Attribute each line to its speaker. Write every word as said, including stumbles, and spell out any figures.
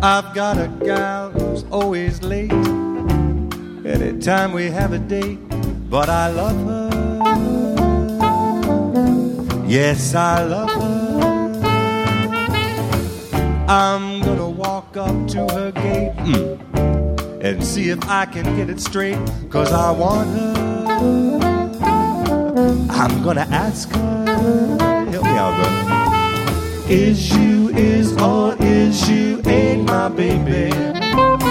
Speaker 1: I've got a gal who's always late anytime we have a date, but I love her. Yes, I love her. I'm gonna walk up to her gate mm, and see if I can get it straight, 'cause I want her. I'm gonna ask her, help me out, brother. Is you, is or is you ain't my baby?